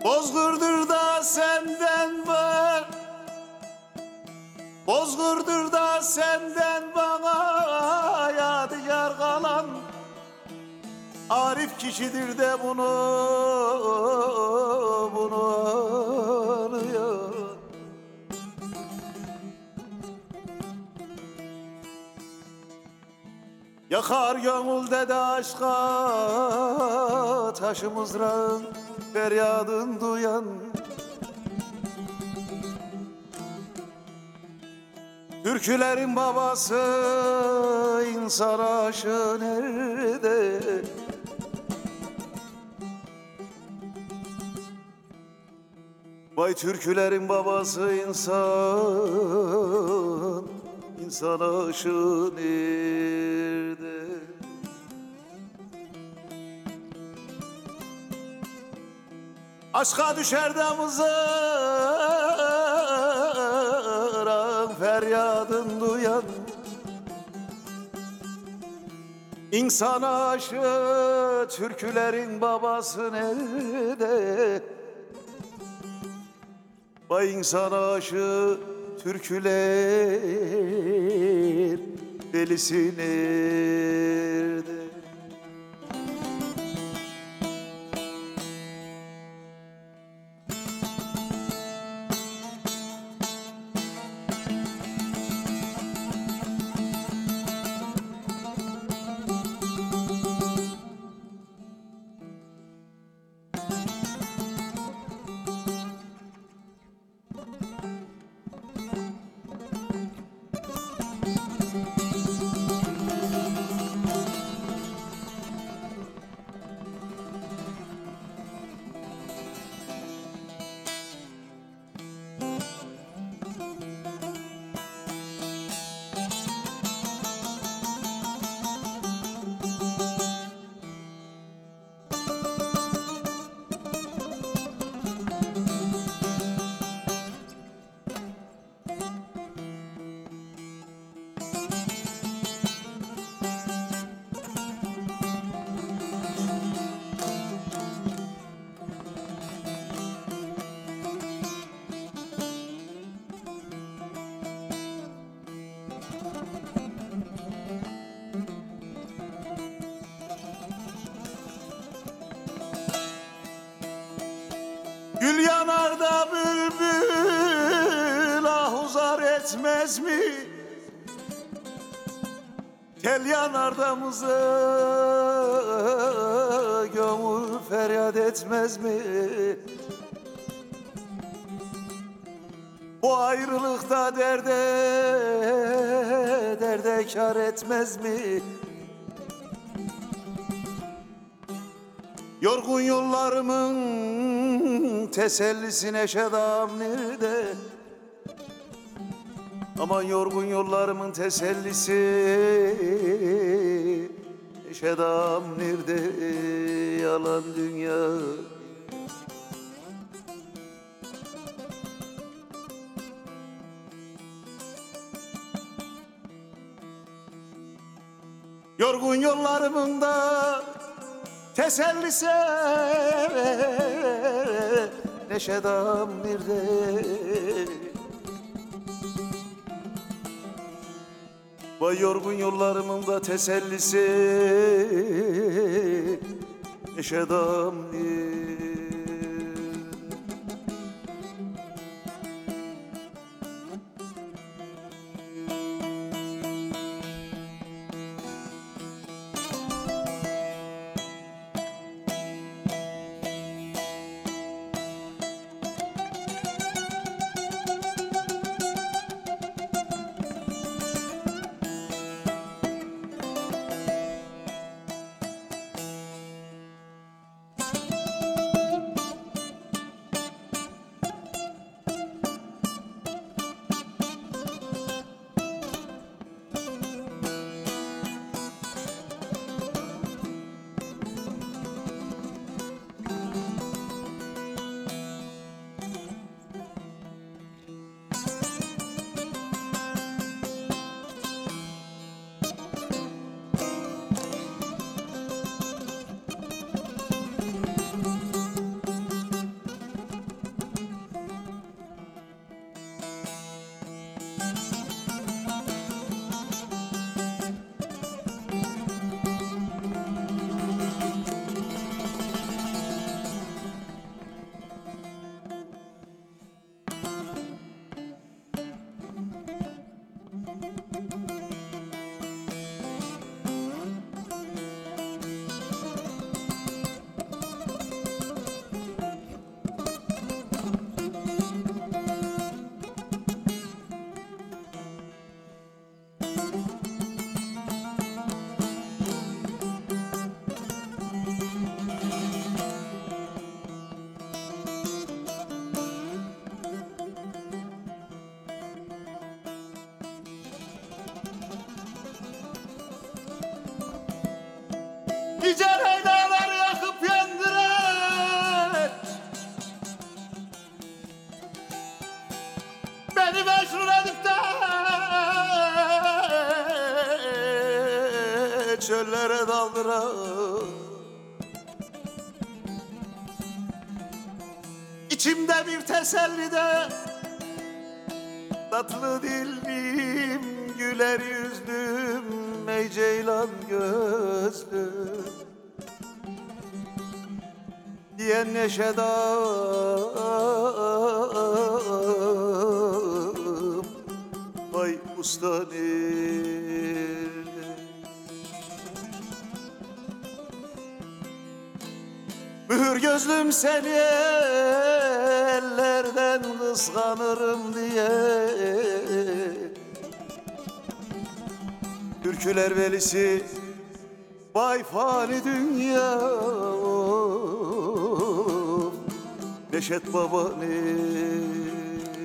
Bozgurdur da senden var, bozgurdur da senden bana yadigar kalan. Arif kişidir de bunu anıyor. Yakar gönülde de aşka taşı mızrağın feryadın duyan. Türkülerin babası insan aşığı nerede? Vay türkülerin babası insan aşığı nerede? Aşka düşer de mızrağın feryadın duyan. İnsan aşığı türkülerin babası nerede? Vay insan aşığı türküler delisi nerede? Gül yanar da bülbül ahuzar etmez mi? Tel yanar da gönül feryat etmez mi? Bu ayrılıkta derde kar etmez mi? Yorgun yollarımın tesellisi neşedam nerede? Aman yorgun yollarımın tesellisi neşedam nerede? Yalan dünya. Yorgun yollarımın da tesellisi neşedam nerede? Vay yorgun yollarımın da tesellisi neşedam nerede? Yücel dağları yakıp yandıran, beni meşhur edip de çöllere daldıran, İçimde bir teselli de tatlı dillim, güler yüzlüm, ey ceylan gözlüm diyen neşedam, vay usta nerede? Mühür gözlüm seni ellerden kıskanırım diye, türküler velisi vay fani dünya, of, Neşet Baba ne?